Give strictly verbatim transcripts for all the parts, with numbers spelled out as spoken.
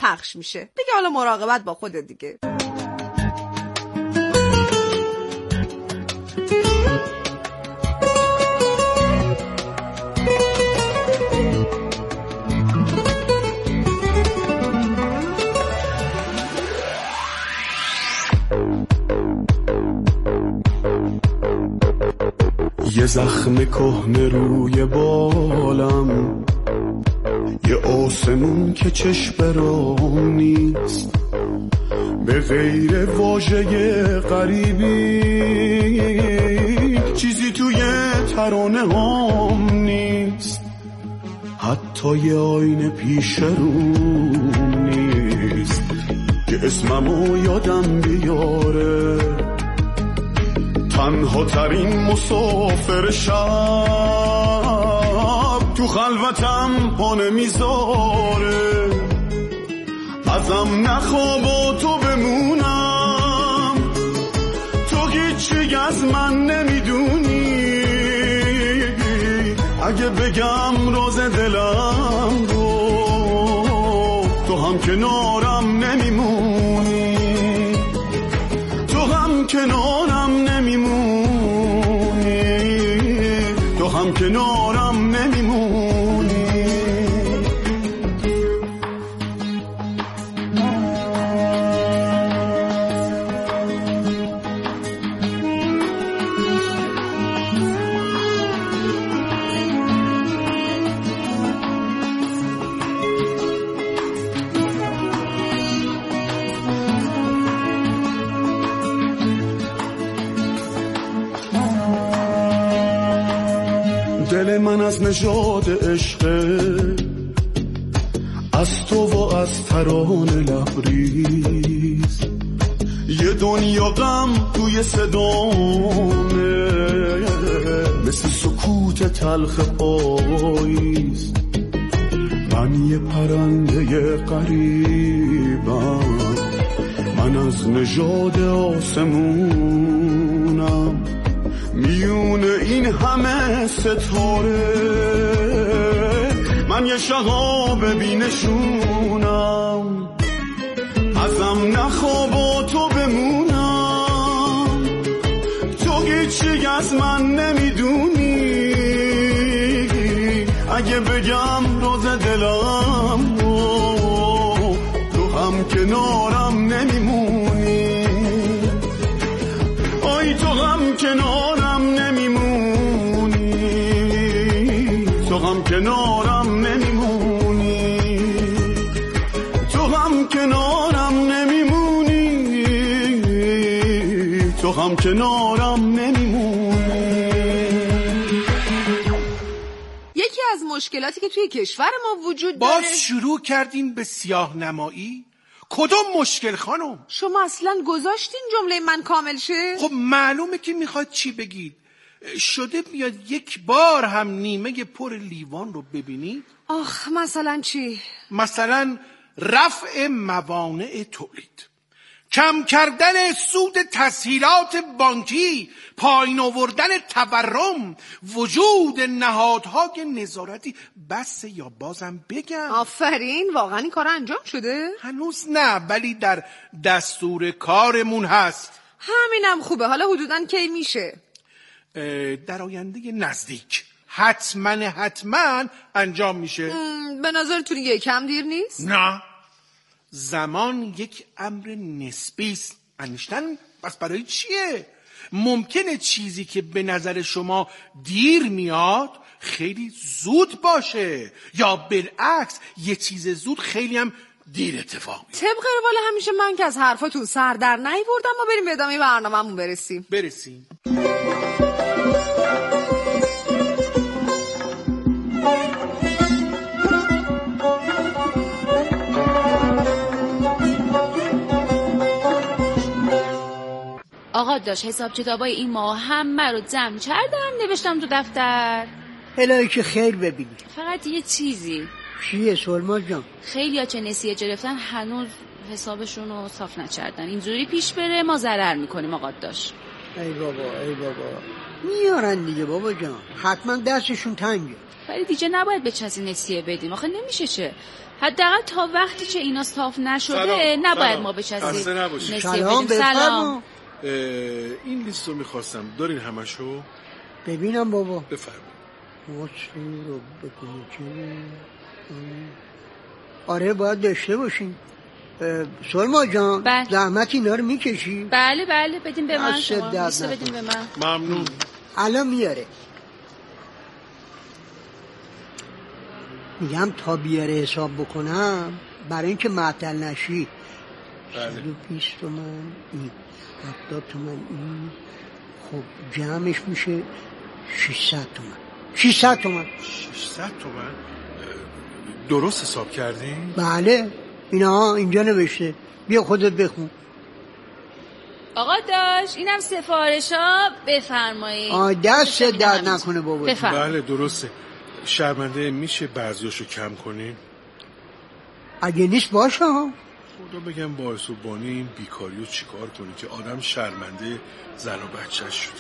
پخش میشه. دیگه حالا مراقبت با خودت دیگه. یه زخم کهنه روی بالم، یه آسمون که چشم رام نیست، به غیر واژه غریبی چیزی توی ترانه هام نیست، حتی یه آینه پیش روم نیست که اسممو یادم بیاره. تنها ترین مسافر شب تو خلوتم پا نمیذاره، ازم نخواب و تو بمونم، تو هیچی از من نمیدونی، اگه بگم راز دلم رو تو هم کنارم نمیمونی، تو هم کنارم نمیمونی، تو هم کنارم نمیمونی. دل من از نژاد عشقه، از تو و از ترانه لبریز، یه دنیا غم توی صدامه، مثل سکوت تلخ پاییز. من یه پرنده غریبم، من از نژاد آسمونم، میون این همه ستاره من یه شهاب بینشونم، ازم نخواب و تو بمونم، تو هیچی از من نمیدونی، اگه بگم راز دلم رو تو هم کنارم نمیمونی، آی تو هم کنارم نمیمونی، تو هم کنارم نمیمونی، تو هم کنارم نمیمونی، تو هم کنارم نمیمونی. یکی از مشکلاتی که توی کشور ما وجود داره، باز شروع کردیم به سیاه نمایی. کدوم مشکل خانم؟ شما اصلا گذاشتین جمله من کامل شه؟ خب معلومه که میخواد چی بگید. شده بیاد یک بار هم نیمه پر لیوان رو ببینید؟ آخ مثلا چی؟ مثلا رفع موانع تولید، کم کردن سود تسهیلات بانکی، پایین آوردن تورم، وجود نهادهای نظارتی. بس یا بازم بگم؟ آفرین، واقعا این کار انجام شده؟ هنوز نه، ولی در دستور کارمون هست. همینم خوبه. حالا حدوداً کی میشه؟ در آینده نزدیک حتما حتما انجام میشه. به نظرتون یکم دیر نیست؟ نه، زمان یک امر نسبی است. انیشتن بس برای چیه؟ ممکنه چیزی که به نظر شما دیر میاد خیلی زود باشه، یا بالعکس یه چیز زود خیلی هم دیر اتفاق میفته. طبق روال همیشه من که از حرفاتون سر در نیاوردم. ما بریم به ادامه برنامه‌مون برسیم. برسیم. آقا داشت حساب کتابای این ماه همه رو جمع کردم نوشتم تو دفتر. الهی که خیر ببینی. فقط یه چیزی. چیه سلما جان؟ خیلی ها چه نسیه گرفتن هنوز حسابشون رو صاف نکردن. اینجوری پیش بره ما ضرر میکنیم آقا داشت. ای بابا ای بابا میارن دیگه بابا جان، حتما دستشون تنگه. ولی دیگه نباید به کسی نسیه بدیم، آخه نمیشه چه. حداقل تا وقتی که اینا صاف نشده سلام. نباید سلام. ما به کسی نسیه سلام بدیم. سلام. این لیست رو میخواستم، دارین همشو؟ ببینم بابا. بفرمایید. واسه رو بکنی چه؟ آره باید داشته باشین. سلما جان بله. زحمت اینا رو میکشی؟ بله بله بدیم به من، شما دست بدیم به من. ممنون. الان میاره. میگم تا بیاره حساب بکنم برای اینکه معطل نشی. بله. صد و بیست تومن این، هفتاد تومن این، خب جمعش میشه ششصد تومن. ششصد تومن. ششصد تومن؟ درست حساب کردین؟ بله اینا اینجا نوشته، بیا خودت بخون. آقا داش اینم سفارشا بفرمایید. آ دست درد نکنه بابا. بله درسته. شرمنده میشه بعضیاشو کم کنیم؟ اگه نیست باشه ها. خدا بگم باعث و بانی این بیکاریو چیکار کنی که آدم شرمنده زن و بچه‌ش شد.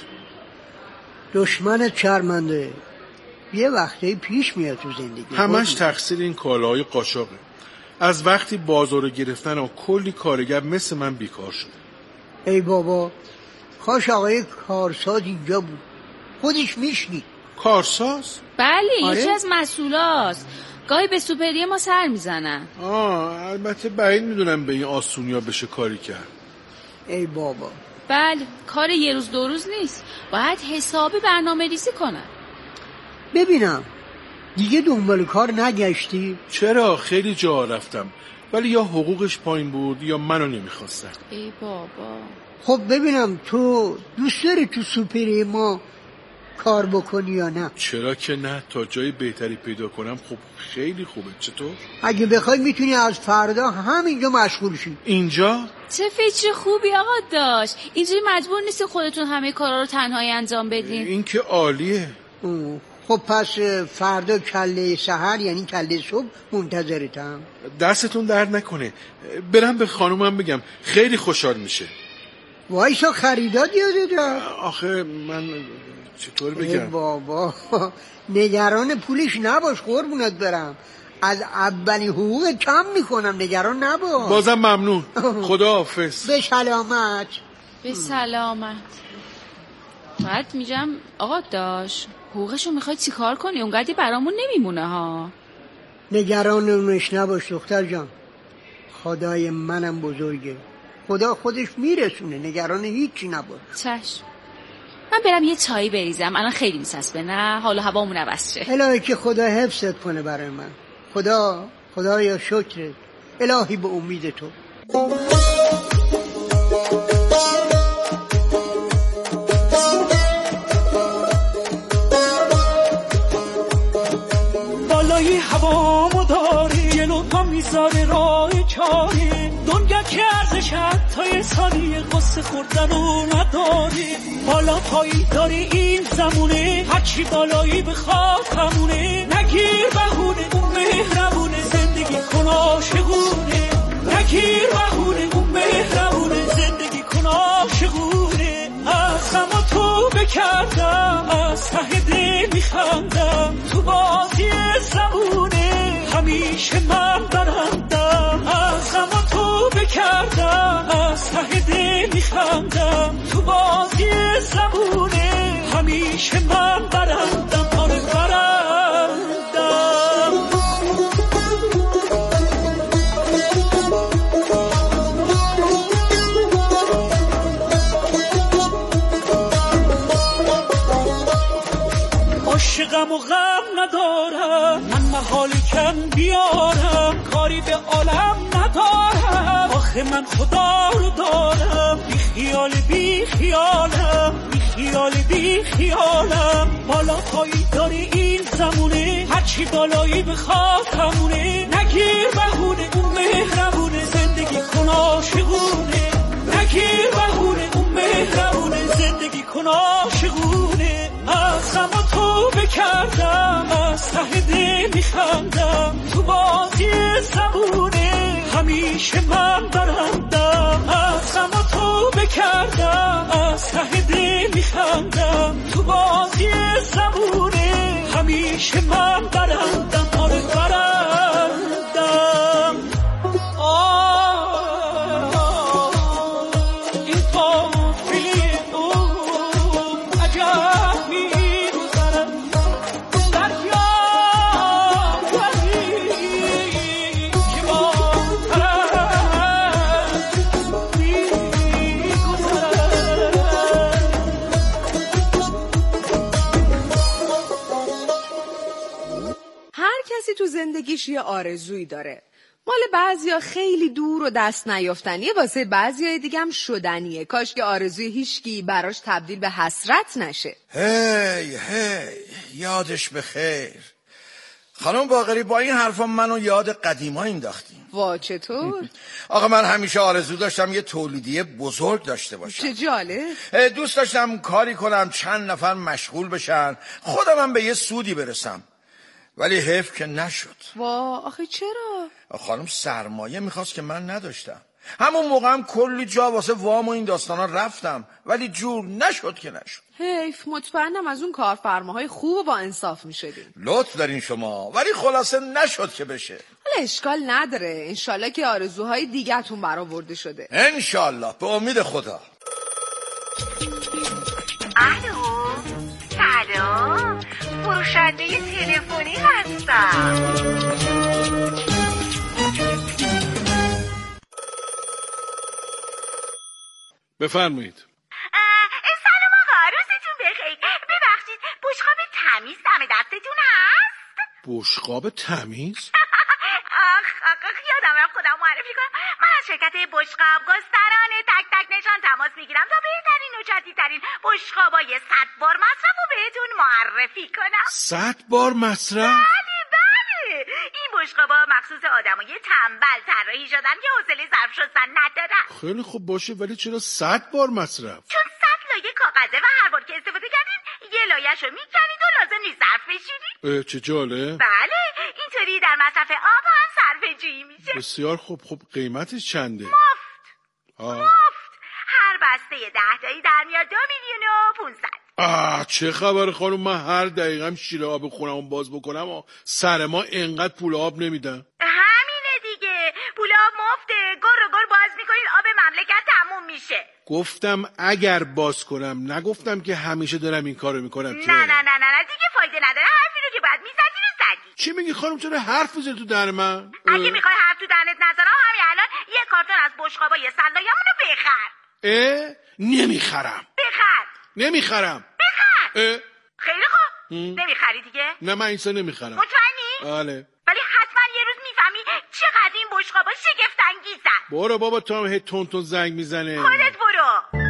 دشمن شرمنده یه وقتی پیش میاد تو زندگی. همش تقصیر این کالاهای قاچاقه. از وقتی بازارو گرفتن و کلی کارگر مثل من بیکار شد. ای بابا کاش آقای کارساز اینجا بود، خودش میشنید. کارساز؟ بله آره؟ یکی از مسئولاست، گاهی به سوپریه ما سر میزنن. آه البته بعید میدونم به این آسونیا بشه کاری کرد. ای بابا بله کار یه روز دو روز نیست، باید حسابی برنامه ریزی کنن. ببینم دیگه دنبال کار نگشتی؟ چرا خیلی جا رفتم ولی یا حقوقش پایین بود یا منو نمیخواستن. ای بابا خب ببینم تو دوست داری تو سوپری ما کار بکنی یا نه؟ چرا که نه، تا جای بهتری پیدا کنم خب خیلی خوبه. چطور؟ اگه بخوای میتونی از فردا همینجا مشغول شی. اینجا؟ چه فکر خوبی آقا داشت، اینجوری مجبور نیست خودتون همه کارا رو تنهایی انجام بدین. این که عالیه. خب پس فردا کله سحر یعنی کله صبح منتظرتم. دستتون درد نکنه، برم به خانومم بگم خیلی خوشحال میشه. وایسا خریدات یاده. آخه من چطور ای بگم؟ بابا نگران پولش نباش قربونت برم، از اولین حقوق کم میکنم، نگران نباش. بازم ممنون. خدا حافظ. به سلامت. به سلامت. بعد میگم آقا داش حقوقشو میخوای چی کار کنی؟ اونقدی برامون نمیمونه ها. نگران اونش نباش دختر جان، خدای منم بزرگه، خدا خودش میرسونه، نگران هیچی نباش. چشم. من برم یه چایی بریزم، الان خیلی میسسبه نه؟ حالا هوامون عوض شه. الهی که خدا حفظت کنه برای من. خدا خدایا شکرت، الهی به امید تو. بالای هوامو داری جلو پا میذاره راه چاری، دنیا که ارزش حتی ثانیه قصه خوردن رو نداری. بالا پایی داری این زمونه، هرچی بالایی بخواد همونه. نگیر بهونه اون مهربونه، زندگی کن عاشقونه. نگیر بهونه اون مهربونه، زندگی کن عاشقونه. از غم تو بکردم، از ته دل میخندم، تو بازی زمونه همیشه من برندم. از غم تو بکردم، از ته دل میخندم، تو بازی زمونه همیشه من برندم. آره برندم. عاشقم و غم ندارم، من محال کم بیارم، کاری به عالم ندارم. آخه من خدا رو دارم، بی خیال بی خیالم، بی خیال بی خیالم. بالا پایی داری این زمونه، هرچی بالایی بخواد همونه. نگیر بهونه اون مهربونه، زندگی کن عاشقونه. نگیر بهونه اون مهربونه، زندگی کن عاشقونه. از غم تو بکردم، از ته دل میخندم، تو بازی زمونه همیشه من برندم. از غم تو بکردم، از ته دل میخندم، تو بازی زمونه، همیشه من برندم، آره برندم. آه این قافله اوم عجب می‌گذرد دریا ولی که با طرف می‌گذرد. هر کسی تو زندگیش یه آرزویی داره. مال بعضیا خیلی دور و دست نیافتنیه، واسه بعضیای دیگه هم شدنیه. کاش که آرزوی هیچکی براش تبدیل به حسرت نشه. هی هی یادش بخیر. خانم باقری با این حرفا منو یاد قدیما انداختیم. وا چطور؟ آقا من همیشه آرزو داشتم یه تولیدیه بزرگ داشته باشم. چه جالب. دوست داشتم کاری کنم چند نفر مشغول بشن، خودم هم به یه سودی برسم. ولی حیف که نشد. وا آخه چرا؟ خانم سرمایه میخواست که من نداشتم. همون موقع هم کلی جا واسه وام و این داستانا رفتم، ولی جور نشد که نشد. حیف. مطمئنم از اون کارفرماهای خوب و با انصاف میشدین. لطف دارین شما، ولی خلاصه نشد که بشه. حالا اشکال نداره، انشالله که آرزوهای دیگه‌تون برآورده شده. انشالله، به امید خدا. الو سلام، فروشنده تلفنی هستم. بفرمایید. سلام آقا، روزتون بخیر. ببخشید بشقاب تمیز دم دستتون هست؟ بشقاب تمیز؟ آخ آخ یادم رفت خودم معرفی کنم. من از شرکت بشقاب گستران تک تک نشان تماس میگیرم تا بهترین و جدیدترین بشقابای صد بار مصرف رو بهتون معرفی کنم. صد بار مصرف؟ بله بله، این بشقابا مخصوص آدمای تنبل طراحی شدن که حوصله ظرف شستن ندارن. خیلی خوب باشه، ولی چرا صد بار مصرف؟ چون صد لایه کاغذه و هر بار که استفاده کردین یه لایه‌شو میکنید و لازم نیست ظرف بشورید. چه جالب. بله، اینطوری در مصرف آب هم صرفه‌جویی میشه. بسیار خوب. خوب قیمتش چنده؟ مفت. آه. مفت. هر بسته ده تایی در میاد دو میلیون و پونصد. آه چه خبر خانم، من هر دقیقم شیره آب خونم باز بکنم و سر ما انقدر پول آب نمیدن. همینه دیگه، پول آب مفته، گر و گر باز میکنید آب مملکت تموم میشه. گفتم اگر باز کنم، نگفتم که همیشه دارم این کارو میکنم. نه نه نه نه نه دیگه فایده نداره، حرفی رو که باید میزدی رو زدی. چی میگی خانم، چرا حرف میزنی تو دهن من؟ اگه میخوای حرف تو دهنت نذارم همین الان یه کارتون از بشقابای صلایمونو بخر. اه نمیخرم. بخر. نمیخرم. بخر. اه خیلی خوب. نمیخری دیگه؟ نه من اینسا نمیخرم. مطمئنی؟ بله. ولی حتما یه روز میفهمی چقدر این بشقابا شگفت انگیزن. برو بابا، تو هم هی تون تون زنگ میزنه. خودت برو.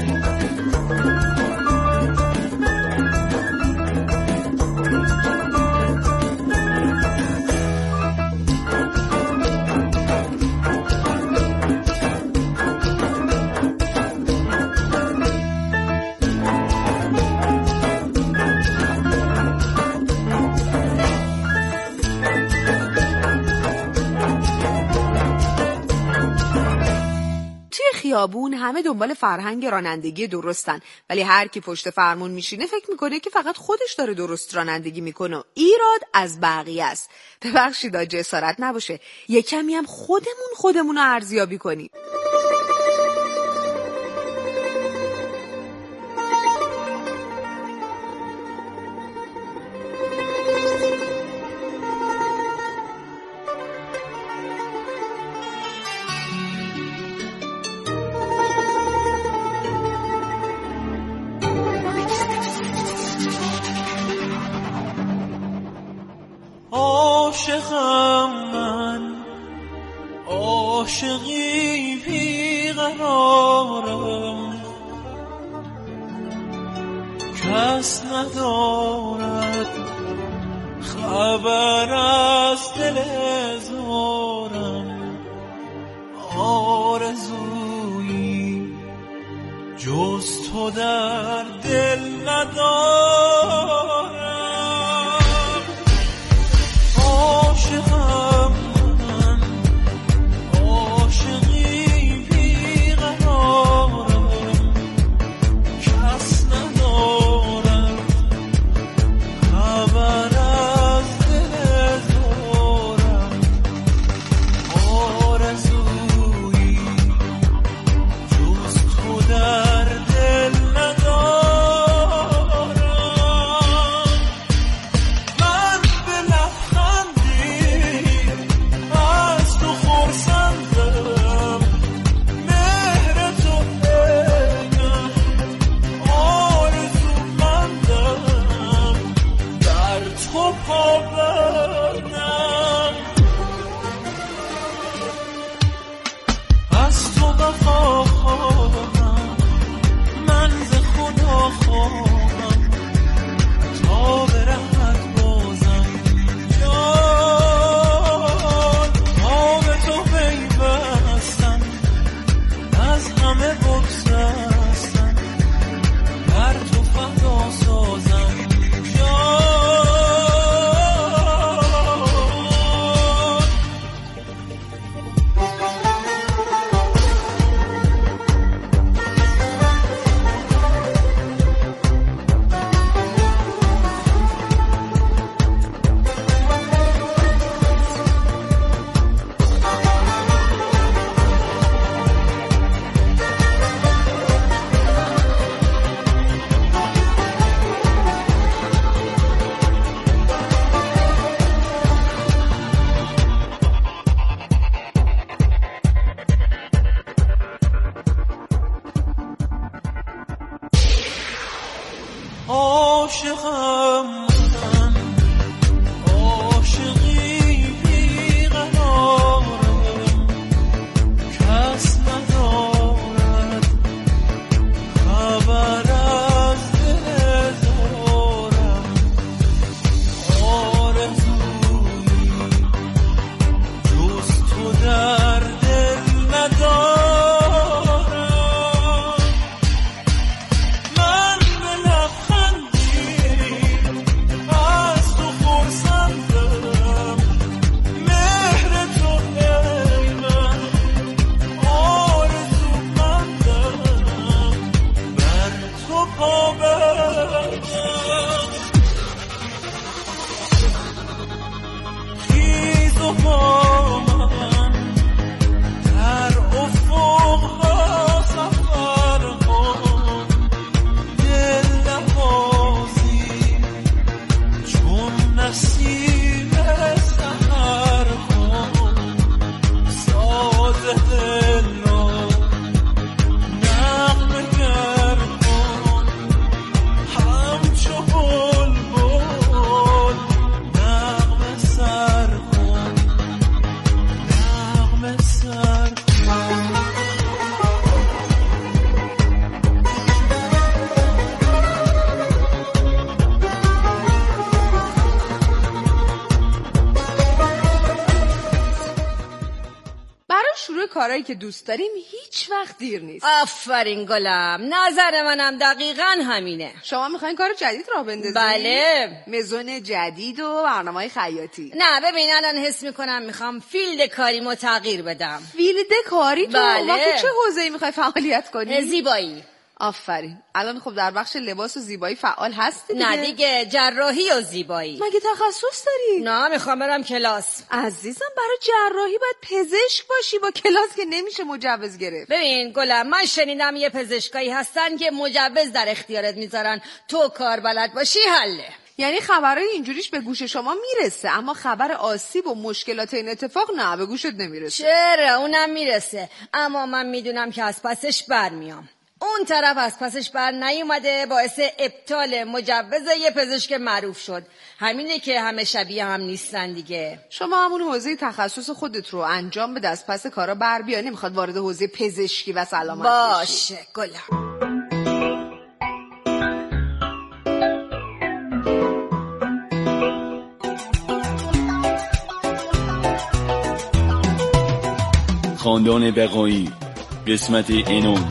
خیابون همه دنبال فرهنگ رانندگی درستن، ولی هر کی پشت فرمون میشینه فکر میکنه که فقط خودش داره درست رانندگی میکنه. ایراد از بقیه است. ببخشید جسارت نباشه، یه کمی هم خودمون خودمون رو ارزیابی کنیم. عاشقم من، عاشقی بیقرارم، کس ندارد خبر از دل زارم، آرزویی جز تو در دل ندارم. عاشقم من، عاشقی بیقرارم، کس ندارم عاشقم من، عاشقی بیقرارم، کس ندارد خبر از دل دارم. آرزویی جز تو در دل ندارم. من به لبخندی از تو خرسندم، مهر تو ای من آرزومندم، بر تو پابندم. خیز و با من در افق‌ها سفر کن، دل نوازی چون نسیم سحر کن. ساز دل را نغمه گر کن، همچو بلبل نغمه سر کن، نغمه سر کن. برای شروع کارهایی که دوست داریم هیچ وقت دیر نیست. آفرین گلم، نظر منم دقیقاً همینه. شما میخواین کار جدید راه بندازید؟ بله. مزون جدید و برنامه‌های خیاطی. نه ببین الان حس میکنم میخوام فیلد کاریمو تغییر بدم. فیلد کاری تو؟ بله. وقتی چه حوزه‌ای میخوای فعالیت کنی؟ زیبایی. آفرین. الان خب در بخش لباس و زیبایی فعال هستی دیگه؟ نه دیگه، جراحی و زیبایی. مگه تخصص داری؟ نه میخوام برم کلاس. عزیزم برای جراحی باید پزشک باشی، با کلاس که نمیشه مجوز گرفت. ببین گلم، من شنیدم یه پزشکایی هستن که مجوز در اختیارت میذارن، تو کار بلد باشی حله. یعنی خبرای اینجوریش به گوش شما میرسه، اما خبر آسیب و مشکلات این اتفاق نه به گوشت نمیرسه. چرا؟ اونم میرسه، اما من میدونم که از پسش برمیام. اون طرف از پسش بر نیومده، باعث ابطال مجوز یه پزشک معروف شد. همینه که همه شبیه هم نیستن دیگه. شما همون حوزه تخصص خودت رو انجام بده، از پس کارا بر بیا. نمیخواد وارد حوزه پزشکی و سلامت باشه گلم. خاندان بقایی قسمت اینون.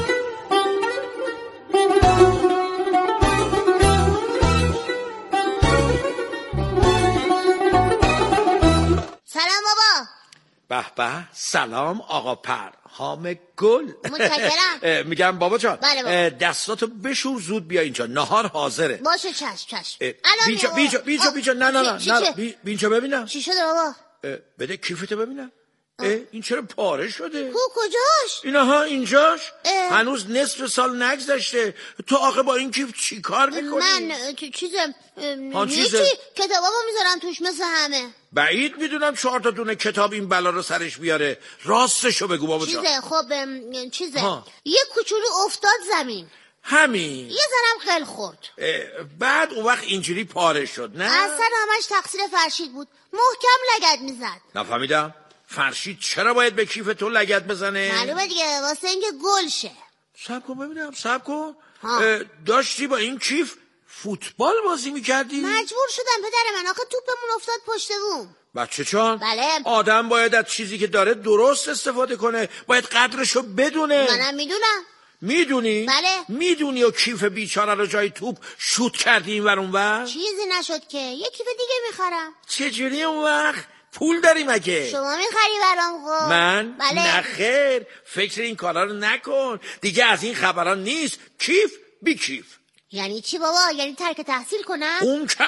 سلام بابا. به به، سلام آقا پر هام گل. متشکرم. میگم بابا جان، بله بابا. دستاتو بشور زود بیا اینجا، نهار حاضره. باشه چشم چشم. بینجا بینجا بینجا بینجا نه نه نه نه بی- بینجا ببینم. چی شده بابا؟ اه، بده کیفتو ببینم. اه، این چرا پاره شده؟ کو کجاش؟ اینا ها اینجاش. اه. هنوز نصف سال نگذشته. تو آخه با این کیف چی کار میکنی؟ من تو چیزم ها چیزه؟ چی کتابامو میذارم توش مثل همه. بعید میدونم چهار تا دونه کتاب این بلا رو سرش بیاره. راستشو بگو بابا جان. چیزه خب ام، چیزه ها. یه کوچولو افتاد زمین، همین. یه ذرم قل خورد. اه، بعد اون وقت اینجوری پاره شد نه؟ اصلا همش تقصیر فرشید بود، محکم لگد میزد. نفهمیدم. فرشید چرا باید به کیف تو لگد بزنه؟ معلومه دیگه، واسه اینکه گل شه. صبر کن ببینم، صبر کن. ها. اه، داشتی با این کیف فوتبال بازی میکردی؟ مجبور شدم پدر من، آخه توپمون افتاد پشت بوم. بچه چان؟ بله. آدم باید از چیزی که داره درست استفاده کنه، باید قدرشو بدونه. منم میدونم. میدونی؟ بله. میدونی و کیف بیچاره رو جای توپ شوت کردی این ور اون ور؟ چیزی نشد که، یه کیف دیگه میخرم. چجوری اون وقت؟ پول داری مگه؟ شما میخری برام خب؟ من؟ بله. نه خیر، فکر این کارا رو نکن. دیگه از این خبران نیست. کیف بی کیف. یعنی چی بابا؟ یعنی ترک تحصیل کنم؟ اون که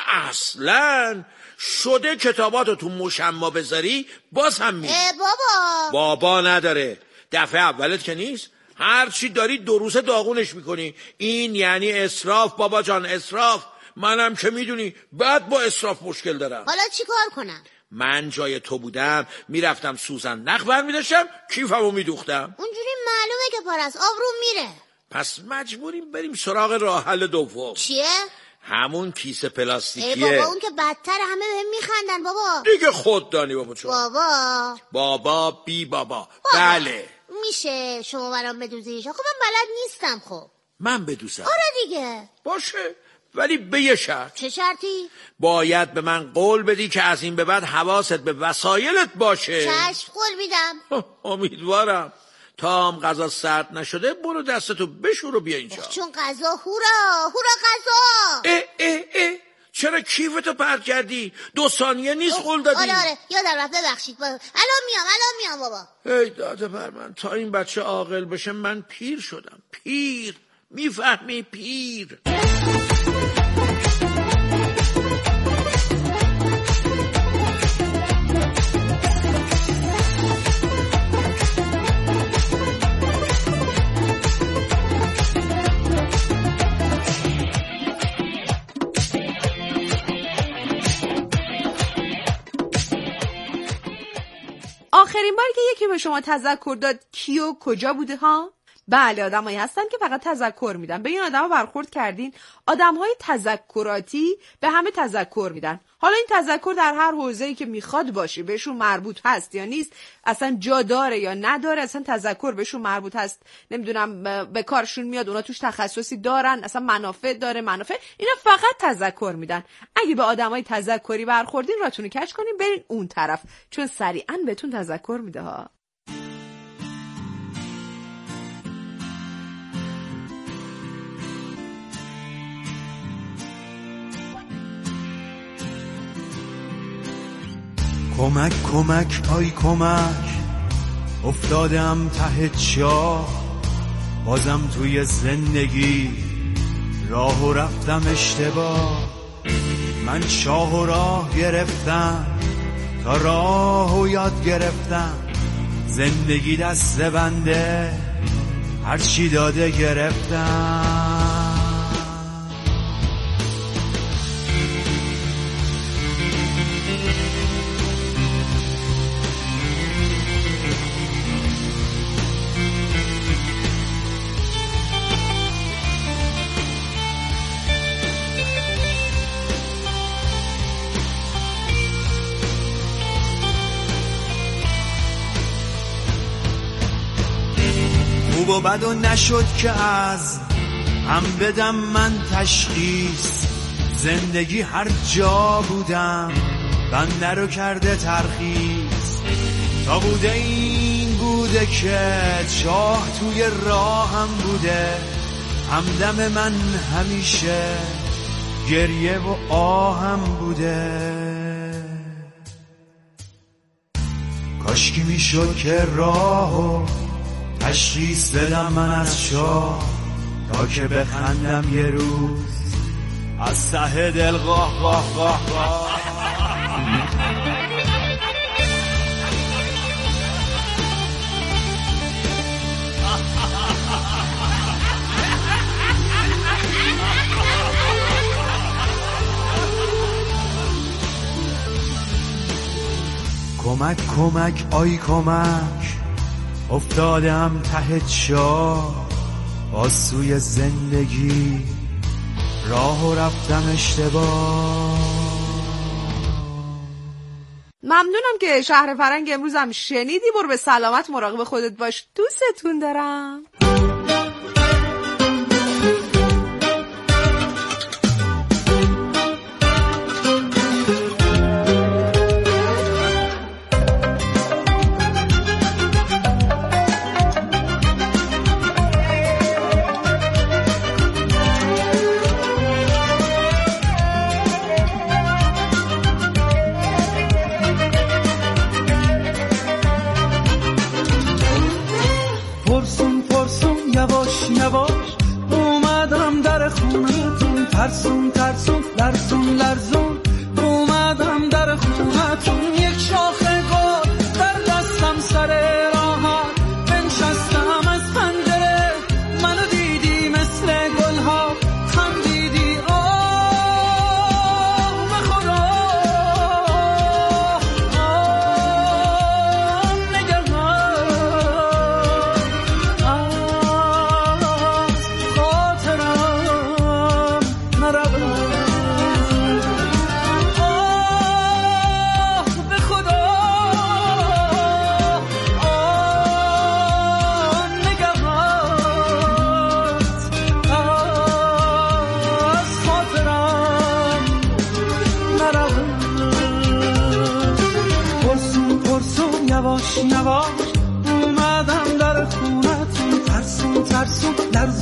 اصلا شده کتاباتو تو مشما بذاری باز هم می بابا بابا نداره. دفعه اولت که نیست. هر چی داری دو روزه داغونش میکنی. این یعنی اسراف بابا جان، اسراف. منم که میدونی بعد با اسراف مشکل دارم. حالا چی کار کنم؟ من جای تو بودم میرفتم سوزن نخ برمیداشتم، کیفمو میدوختم. اونجوری معلومه که پر از آب رو میره. پس مجبوریم بریم سراغ راه حل دوم. چیه؟ همون کیسه ای پلاستیکیه. بابا اون که بدتر، همه بهم میخندن بابا. دیگه خود دانی بابا چون. بابا بابا بی بابا, بابا. بله میشه شما برام بدوزیش؟ خب من بلد نیستم. خب من بدوزم؟ آره دیگه. باشه ولی به یه شرط. چه شرطی؟ باید به من قول بدی که از این به بعد حواست به وسایلت باشه. چشم قول میدم. امیدوارم. تا هم غذا سرد نشده برو دستتو بشور و بیا اینجا. چون غذا هورا هورا غذا. اه اه اه چرا کیفتو پرت کردی؟ دو ثانیه نیست قول دادی. آره آره یادم رفت، ببخشید. الان میام الان میام بابا. ای داده بر من، تا این بچه عاقل بشه من پیر شدم. پیر، میفهمی؟ پیر. آخرین باری که یکی به شما تذکر داد کیو کجا بوده ها؟ بله آدمایی هستن که فقط تذکر میدن. به این آدما برخورد کردین؟ آدمهای تذکراتی به همه تذکر میدن. حالا این تذکر در هر حوزه‌ای که میخواد باشه، بهشون مربوط هست یا نیست، اصلا جا داره یا نداره، اصلا تذکر بهشون مربوط هست، نمیدونم به کارشون میاد، اونا توش تخصصی دارن، اصلا منافع داره، منافع، اینا فقط تذکر میدن. اگه به آدمای تذکری برخوردین راتونو کج کنین برین اون طرف، چون سریعا بهتون تذکر میده ها. کمک کمک آی کمک، افتادم ته چاه، بازم توی زندگی راه و رفتم اشتباه. من شاه و راه گرفتم تا راه و یاد گرفتم، زندگی دست بنده هرچی داده گرفتم. خوب و بد و نشد که از هم بدم من تشخیص، زندگی هر جا بودم بنده رو کرده ترخیص. تا بوده این بوده که چاه توی راهم بوده، همدم من همیشه گریه و آهم بوده. کاشکی میشد که راهو تشخیص بدم من از شاه، تا که بخندم یه روز از ته دل قاه قاه قاه قاه. کمک کمک آی کمک، افتادم ته چاه، باز سوی زندگی راه و رفتم اشتباه. ممنونم که شهر فرنگ امروز هم شنیدی. برو به سلامت، مراقب خودت باش، دوستتون دارم. ترسون ترسون لرزون لرزون اومدم در خونتون، یک شاخه گل در دستم سر راهت بنشستم از پنجره، منو دیدی مثل گلها خندیدی آه به خدا آه نگران از خاطرم نرود.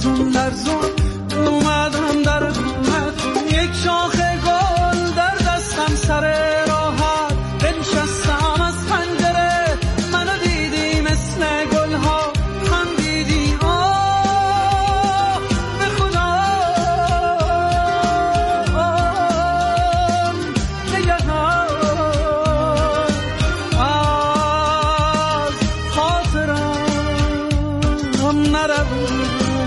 لرزون لرزون اومدم در خونتون، یک شاخ گل در دستم سر راحت بنشستم از پنجره، منو دیدی مثل گلها خندیدی آه به خدا نگهان از خاطرم نرود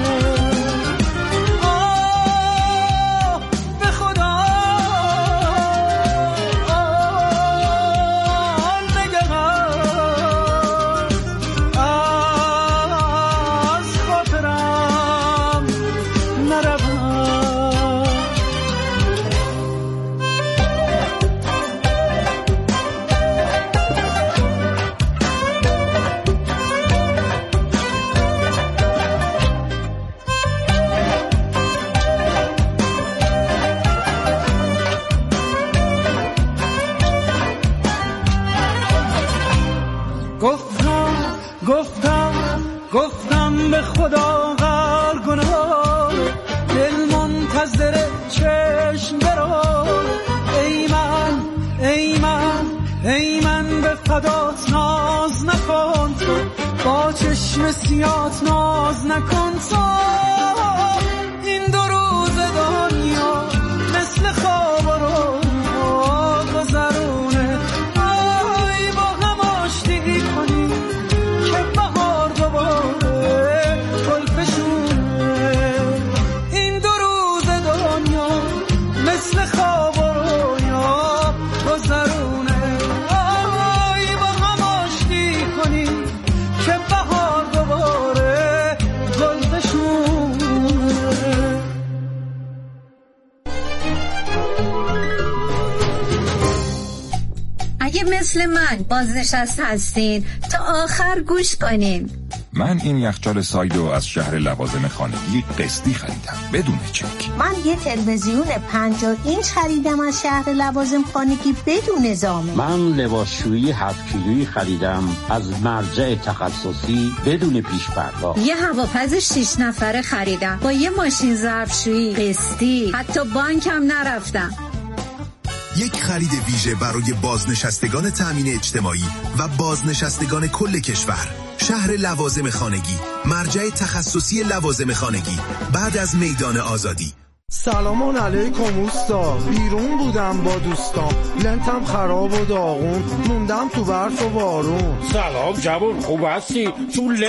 گفتم به خدا غر گناه، دل منتظر چشم برو، ای من ای من ای من به فدات ناز نکن تو، با چشم سیات ناز نکن تو، این دو روز دنیا مثل خواب رو گذرونه، آی با هم آشتی کنی که بهار دوباره گل بشونه، این دو روز دنیا مثل خواب رویا گذرونه، آی با هم آشتی کنی که بهار دوباره گل بشونه. اگه مثل من بازنشسته هستین تا آخر گوش کنین. من این یخچال سایدو از شهر لوازم خانگی قسطی خریدم بدون چک. من یه تلویزیون پنجاه اینچ خریدم از شهر لوازم خانگی بدون زامن. من لباسشویی هفت کیلویی خریدم از مرجع تخصصی بدون پیش پرداخت. یه هواپز شش نفره خریدم با یه ماشین ظرفشویی قسطی، حتی بانکم نرفتم. یک خرید ویژه برای بازنشستگان تأمین اجتماعی و بازنشستگان کل کشور. شهر لوازم خانگی، مرجع تخصصی لوازم خانگی، بعد از میدان آزادی. سلام علیکم اوستا، بیرون بودم با دوستام، لنتم خراب و داغون، موندم تو برف و بارون. سلام جوان، خوب هستی؟ تو